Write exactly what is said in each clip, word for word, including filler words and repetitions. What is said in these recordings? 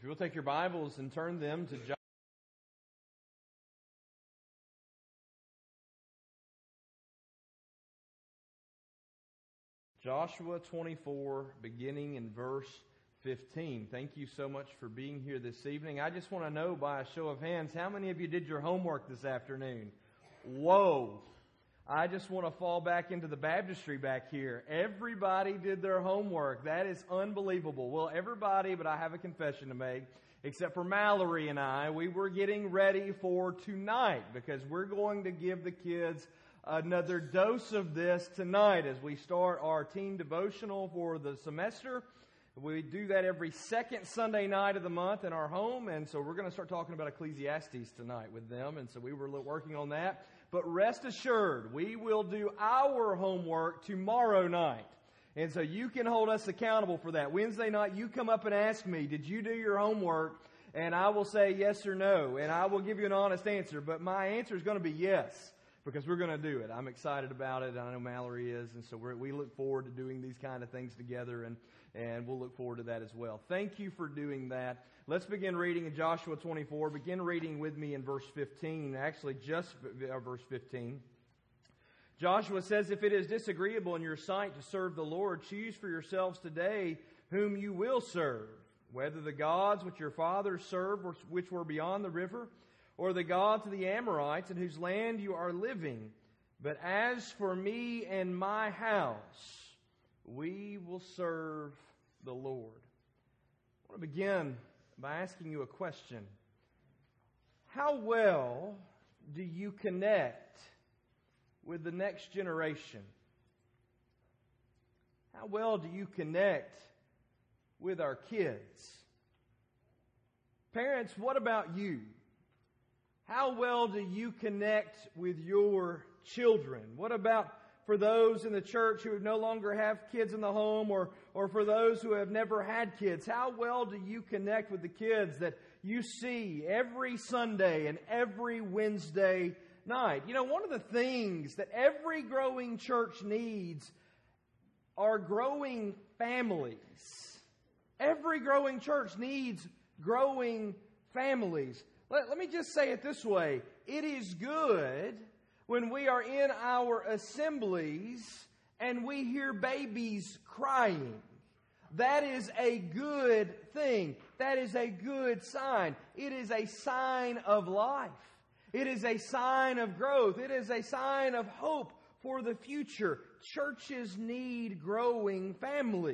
If you will take your Bibles and turn them to Joshua. Joshua twenty-four, beginning in verse fifteen. Thank you so much for being here this evening. I just want to know by a show of hands, how many of you did your homework this afternoon? Whoa! I just want to fall back into the baptistry back here. Everybody did their homework. That is unbelievable. Well, everybody, but I have a confession to make, except for Mallory and I. We were getting ready for tonight because we're going to give the kids another dose of this tonight as we start our teen devotional for the semester. We do that every second Sunday night of the month in our home, and so we're going to start talking about Ecclesiastes tonight with them, and so we were working on that. But rest assured, we will do our homework tomorrow night. And so you can hold us accountable for that. Wednesday night, you come up and ask me, did you do your homework? And I will say yes or no, and I will give you an honest answer. But my answer is going to be yes, because we're going to do it. I'm excited about it. I know Mallory is, and so we're, we look forward to doing these kind of things together, and, and we'll look forward to that as well. Thank you for doing that. Let's begin reading in Joshua twenty-four. Begin reading with me in verse fifteen, actually just uh, verse fifteen. Joshua says, "If it is disagreeable in your sight to serve the Lord, choose for yourselves today whom you will serve, whether the gods which your fathers served, which were beyond the river, or the gods of the Amorites in whose land you are living. But as for me and my house, we will serve the Lord." I want to begin by asking you a question. How well do you connect with the next generation? How well do you connect with our kids? Parents, what about you? How well do you connect with your children? What about for those in the church who no longer have kids in the home, or, or for those who have never had kids? How well do you connect with the kids that you see every Sunday and every Wednesday night? You know, one of the things that every growing church needs are growing families. Every growing church needs growing families. Let, let me just say it this way. It is good when we are in our assemblies and we hear babies crying. That is a good thing. That is a good sign. It is a sign of life. It is a sign of growth. It is a sign of hope for the future. Churches need growing families.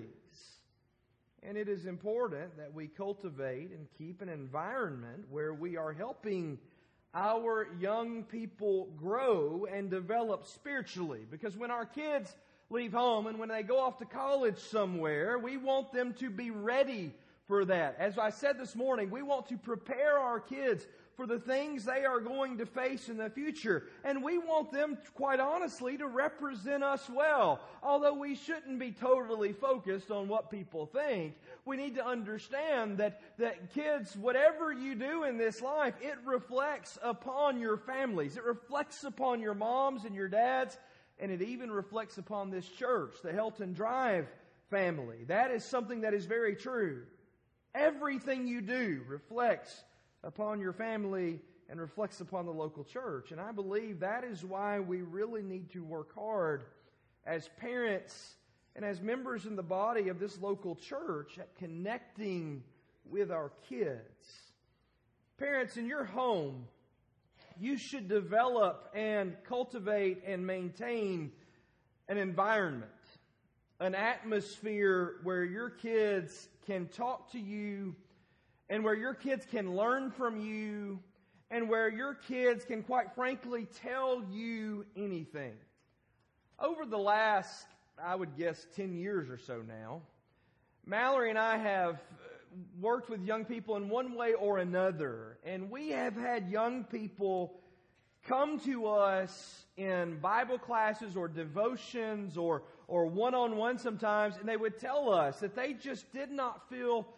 And it is important that we cultivate and keep an environment where we are helping our young people grow and develop spiritually. Because when our kids leave home and when they go off to college somewhere, we want them to be ready for that. As I said this morning, we want to prepare our kids for the things they are going to face in the future. And we want them, quite honestly, to represent us well. Although we shouldn't be totally focused on what people think, we need to understand that, that kids, whatever you do in this life, it reflects upon your families. It reflects upon your moms and your dads, and it even reflects upon this church, the Helton Drive family. That is something that is very true. Everything you do reflects upon your family and reflects upon the local church. And I believe that is why we really need to work hard as parents and as members in the body of this local church at connecting with our kids. Parents, in your home, you should develop and cultivate and maintain an environment, an atmosphere where your kids can talk to you and where your kids can learn from you, and where your kids can, quite frankly, tell you anything. Over the last, I would guess, ten years or so now, Mallory and I have worked with young people in one way or another, and we have had young people come to us in Bible classes or devotions or, or one-on-one sometimes, and they would tell us that they just did not feel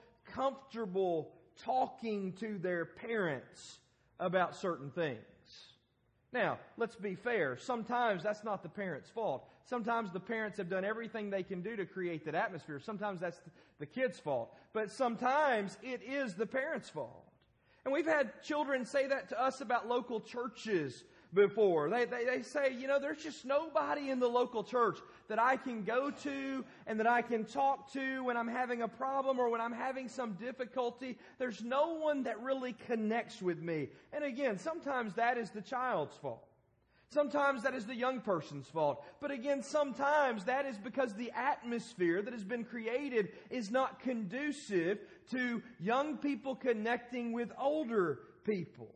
comfortable talking to their parents about certain things. Now, let's be fair. Sometimes that's not the parent's fault. Sometimes the parents have done everything they can do to create that atmosphere. Sometimes that's the kid's fault. But sometimes it is the parent's fault. And we've had children say that to us about local churches before. They, they, they say, you know, there's just nobody in the local church that I can go to and that I can talk to when I'm having a problem or when I'm having some difficulty. There's no one that really connects with me. And again, sometimes that is the child's fault. Sometimes that is the young person's fault. But again, sometimes that is because the atmosphere that has been created is not conducive to young people connecting with older people.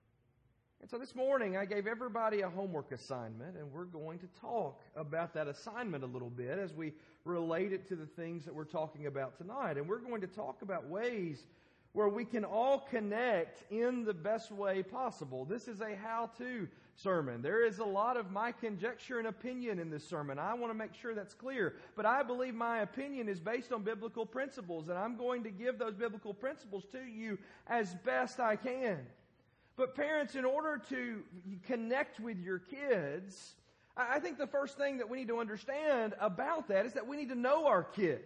And so this morning I gave everybody a homework assignment, and we're going to talk about that assignment a little bit as we relate it to the things that we're talking about tonight. And we're going to talk about ways where we can all connect in the best way possible. This is a how-to sermon. There is a lot of my conjecture and opinion in this sermon. I want to make sure that's clear. But I believe my opinion is based on biblical principles, and I'm going to give those biblical principles to you as best I can. But parents, in order to connect with your kids, I think the first thing that we need to understand about that is that we need to know our kids.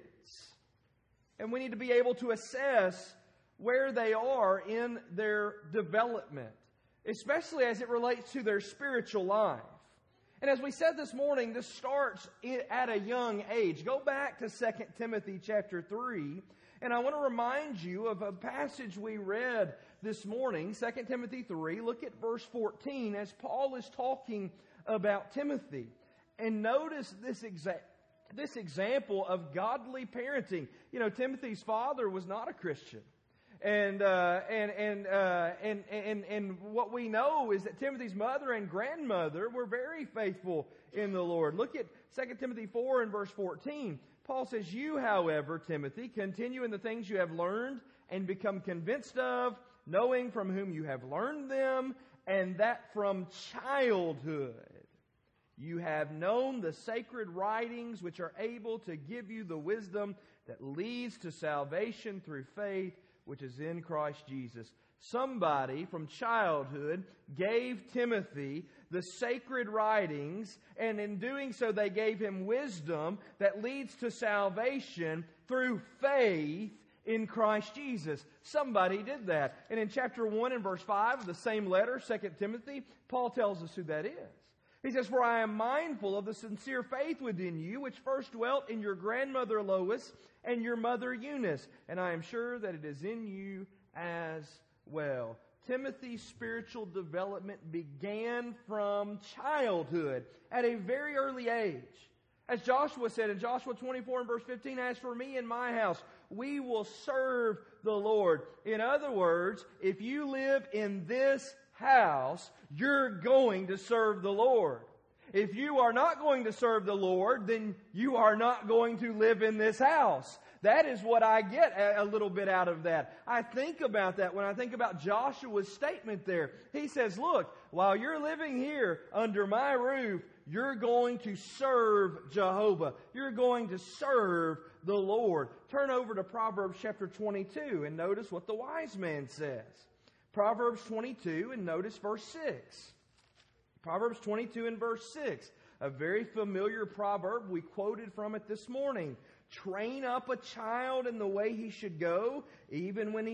And we need to be able to assess where they are in their development, especially as it relates to their spiritual life. And as we said this morning, this starts at a young age. Go back to Second Timothy chapter three, and I want to remind you of a passage we read this morning, Second Timothy three. Look at verse fourteen as Paul is talking about Timothy. And notice this exact this example of godly parenting. You know, Timothy's father was not a Christian. And, uh, and, and, uh, and, and, and what we know is that Timothy's mother and grandmother were very faithful in the Lord. Look at Second Timothy four and verse fourteen. Paul says, "You, however, Timothy, continue in the things you have learned and become convinced of, knowing from whom you have learned them, and that from childhood you have known the sacred writings which are able to give you the wisdom that leads to salvation through faith, which is in Christ Jesus." Somebody from childhood gave Timothy the sacred writings, and in doing so they gave him wisdom that leads to salvation through faith in Christ Jesus. Somebody did that. And in chapter one and verse five of the same letter, Second Timothy, Paul tells us who that is. He says, "For I am mindful of the sincere faith within you, which first dwelt in your grandmother Lois and your mother Eunice, and I am sure that it is in you as well." Timothy's spiritual development began from childhood at a very early age. As Joshua said in Joshua twenty-four and verse fifteen, "As for me and my house, we will serve the Lord." In other words, if you live in this house, you're going to serve the Lord. If you are not going to serve the Lord, then you are not going to live in this house. That is what I get a little bit out of that. I think about that when I think about Joshua's statement there. He says, look, while you're living here under my roof, you're going to serve Jehovah. You're going to serve the Lord. Turn over to Proverbs chapter twenty-two and notice what the wise man says. Proverbs twenty-two and notice verse six. Proverbs twenty-two and verse six. A very familiar proverb. We quoted from it this morning. "Train up a child in the way he should go, even when he